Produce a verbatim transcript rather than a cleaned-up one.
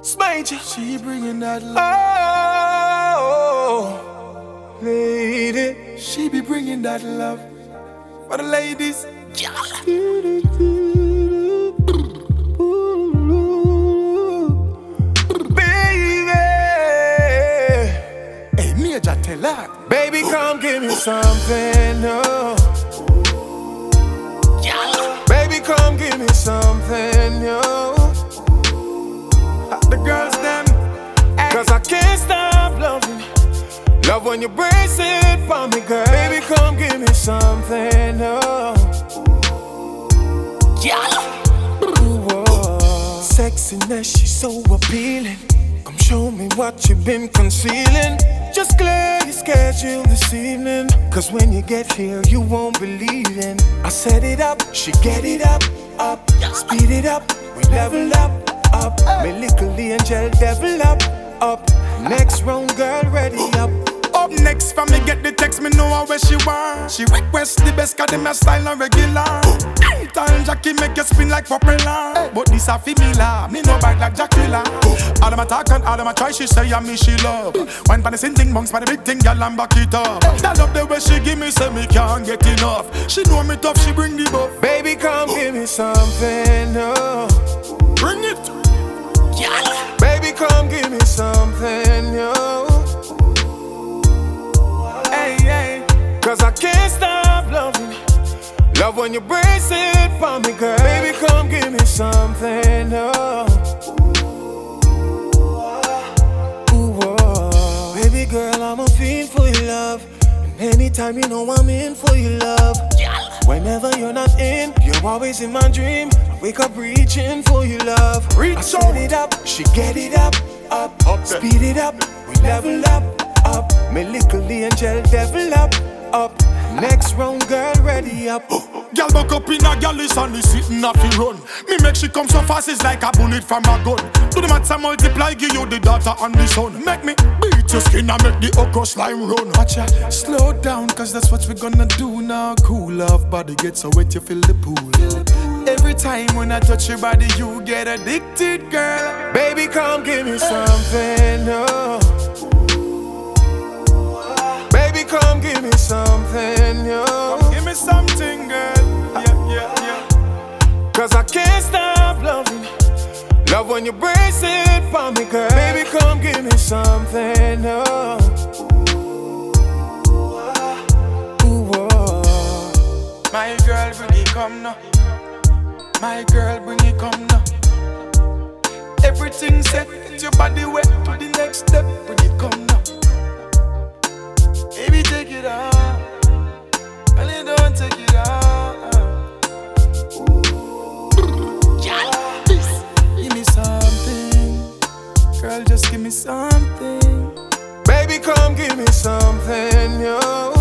Major, she bringing that love. Oh, lady, she be bringing that love for the ladies. Yeah. Baby, hey, Major, tell her, baby, come give me something, no. Yeah. Baby, come give me something, no. The girls them, cause I can't stop loving. Love when you brace it for me, girl. Baby, come give me something, oh. Yeah. Ooh, oh. Sexiness, she's so appealing. Come show me what you've been concealing. Just clear your schedule this evening, cause when you get here, you won't believe in. I set it up, she get it up, up. Speed it up, we level up. Up, me little angel devil up, up. Next round, girl, ready up. Up next, for me get the text, me know where she want. She request the best, cause them a style and regular. Anytime Jackie make you spin like propeller. But this a female, me no bite like Jacquilla. All them a talk and all them a try, she say and me she love. One pan the same thing, monks by the big thing, girl, and back it up. That love the way she give me, say me can't get enough. She know me tough, she bring the buff. Baby, come give me something, no. Bring it. Yeah. Baby, come give me something, yo. Hey, hey. Cause I can't stop loving. Love when you brace it for me, girl. Baby, come give me something, yo. Ooh, oh. Baby girl, I'm a fiend for your love. And anytime you know I'm in for your love. Whenever you're not in, you're always in my dream. I wake up reaching for your love. Reach I set it up, she get it up, up, up. Speed it up, we level up, up. Me little angel devil up, up. Next round, girl, ready up. Girl buck up in a girl is only sitting off the run. Me make she come so fast, it's like a bullet from a gun. Do the maths and multiply, give you the daughter and the son. Make me beat your skin and make the okra slime run. Watch ya, slow down, cause that's what we're gonna do now. Cool off, body get so wet you feel the pool. Every time when I touch your body, you get addicted, girl. Baby, come give me something, no. Baby, come give me something, yo. Come give me something, girl. Yeah, yeah, yeah. Cause I can't stop loving. Love when you brace it for me, girl. Baby, come give me something, yo. Ooh, oh. My girl, bring it come now. My girl, bring it come now. Everything set, get your body wet to the next step. Bring it come now. Baby, take it out. Only don't take it out. Yeah. Give me something. Girl, just give me something. Baby, come give me something, yo.